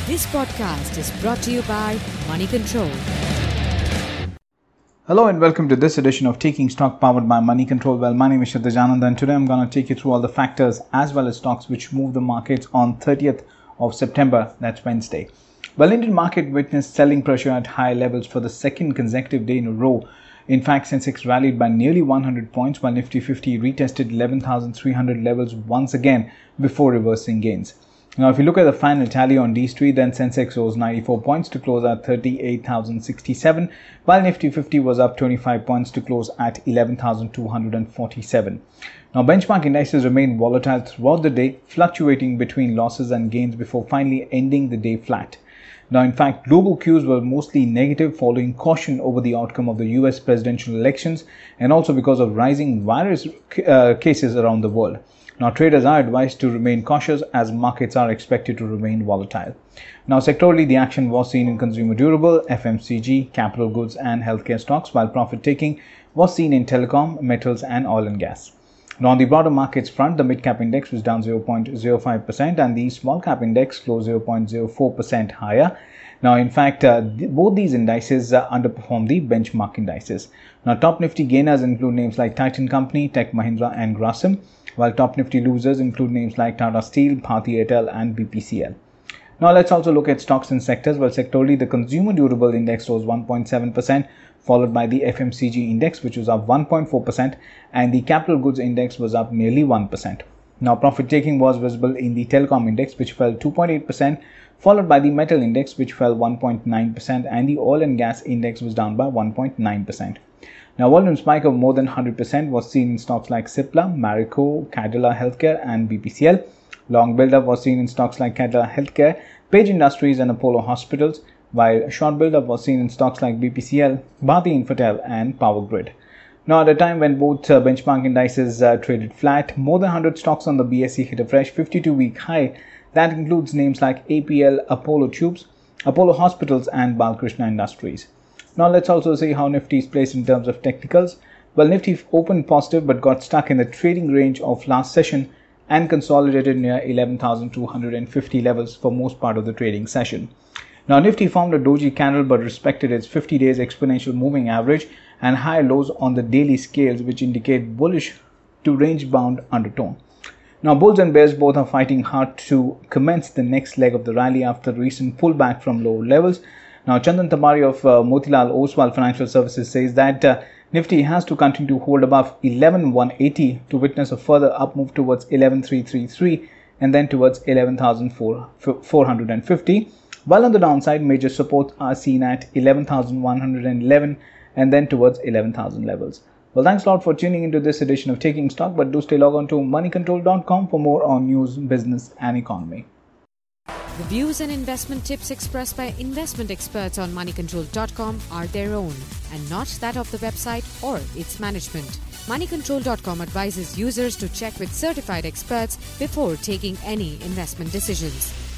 This podcast is brought to you by Money Control. Hello and welcome to this edition of Taking Stock powered by Money Control. Well, my name is Kshitij Anand and today I'm going to take you through all the factors as well as stocks which move the markets on 30th of September, that's Wednesday. Well, Indian market witnessed selling pressure at high levels for the second consecutive day in a row. In fact, Sensex rallied by nearly 100 points while Nifty 50 retested 11,300 levels once again before reversing gains. Now, if you look at the final tally on D-Street, then Sensex rose 94 points to close at 38,067, while Nifty 50 was up 25 points to close at 11,247. Now, benchmark indices remained volatile throughout the day, fluctuating between losses and gains before finally ending the day flat. Now, in fact, global cues were mostly negative following caution over the outcome of the US presidential elections and also because of rising virus cases around the world. Now, traders are advised to remain cautious as markets are expected to remain volatile. Now, sectorally, the action was seen in consumer durable, FMCG, capital goods and healthcare stocks, while profit taking was seen in telecom, metals and oil and gas. Now, on the broader markets front, the mid-cap index was down 0.05% and the small-cap index closed 0.04% higher. Now, in fact, both these indices underperformed the benchmark indices. Now, top Nifty gainers include names like Titan Company, Tech Mahindra and Grasim, while top Nifty losers include names like Tata Steel, Bharti Airtel and BPCL. Now, let's also look at stocks and sectors. Well, sectorally, the consumer durable index rose 1.7%, followed by the FMCG index, which was up 1.4%, and the capital goods index was up nearly 1%. Now, profit taking was visible in the telecom index, which fell 2.8%, followed by the metal index, which fell 1.9%, and the oil and gas index was down by 1.9%. Now, volume spike of more than 100% was seen in stocks like Cipla, Marico, Cadila Healthcare, and BPCL. Long build-up was seen in stocks like Cadila Healthcare, Page Industries, and Apollo Hospitals, while short build-up was seen in stocks like BPCL, Bharti Infratel, and Power Grid. Now, at a time when both benchmark indices traded flat, more than 100 stocks on the BSE hit a fresh 52-week high. That includes names like APL, Apollo Tubes, Apollo Hospitals, and Balkrishna Industries. Now, let's also see how Nifty is placed in terms of technicals. Well, Nifty opened positive but got stuck in the trading range of last session and consolidated near 11,250 levels for most part of the trading session. Now, Nifty formed a doji candle but respected its 50 days exponential moving average and high lows on the daily scales, which indicate bullish to range-bound undertone. Now, bulls and bears both are fighting hard to commence the next leg of the rally after recent pullback from low levels. Now, Chandan Tabari of Motilal Oswal Financial Services says that Nifty has to continue to hold above 11,180 to witness a further up move towards 11,333 and then towards 11,450. While on the downside, major supports are seen at 11,111 and then towards 11,000 levels. Well, thanks a lot for tuning into this edition of Taking Stock, but do stay logged on to moneycontrol.com for more on news, business and economy. The views and investment tips expressed by investment experts on moneycontrol.com are their own and not that of the website or its management. Moneycontrol.com advises users to check with certified experts before taking any investment decisions.